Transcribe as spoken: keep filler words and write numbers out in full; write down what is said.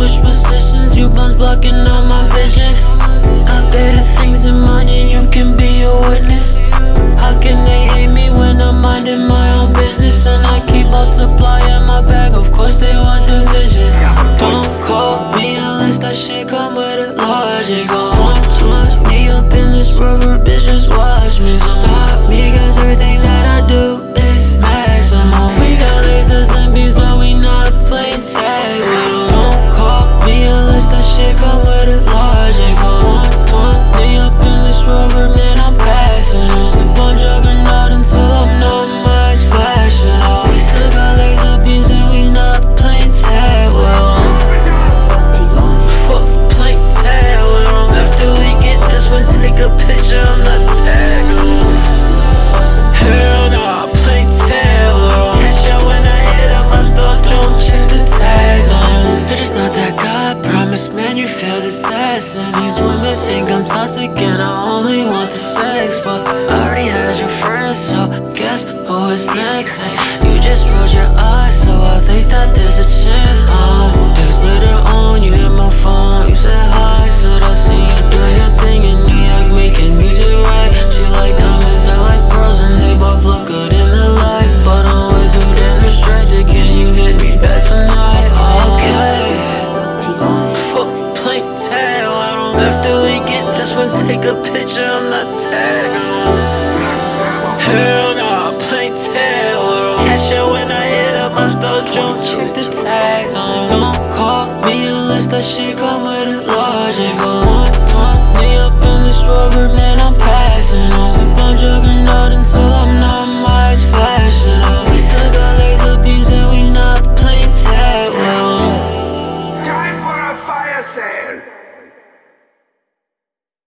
switch positions, you bums blocking all my vision. Got better things in mind and you can be a witness. How can they hate me when I'm minding my own business? And I keep multiplying my bag, of course they want division. Don't call me unless that shit come with a logic. One swatch me up in this rubber, bitch, just watch me. So stop me, cause everything that I do is maximum. We got lasers and beams, but we not playing tag with them. Don't call me unless that shit come with a logic. One twenty up in this rubber, man, I'm passing them. Sip on juggernaut until I'm numb, my eyes flashing out. We still got laser beams and we not playing tag with them. Fuck playing tag with them. After we get this one, take a picture, I'm not tagging them. Hell nah, playing tag with them. Cash out when I hit up my stuff, don't check the tags on them. Bitch, it's not that God promised, man, you failed the test. And these women think I'm toxic and I only want the sex, but I already had your friends, so guess who is next? And you just rolled your eyes, so I think that there's a chance. uh Days later on, you hit my phone, you said hi, said I see you doing your thing in New York, making music right. She like diamonds, I like pearls, and they both look good in the light, but I'm way too damn distracted. Can you hit me back tonight? Okay, fuck playing tag with them. After we get this one, take a picture, I'm not tagging them. Hell nah, playing tag with them. Cash out when I hit up my stuff, don't check the tags on them. Don't call me unless that shit come with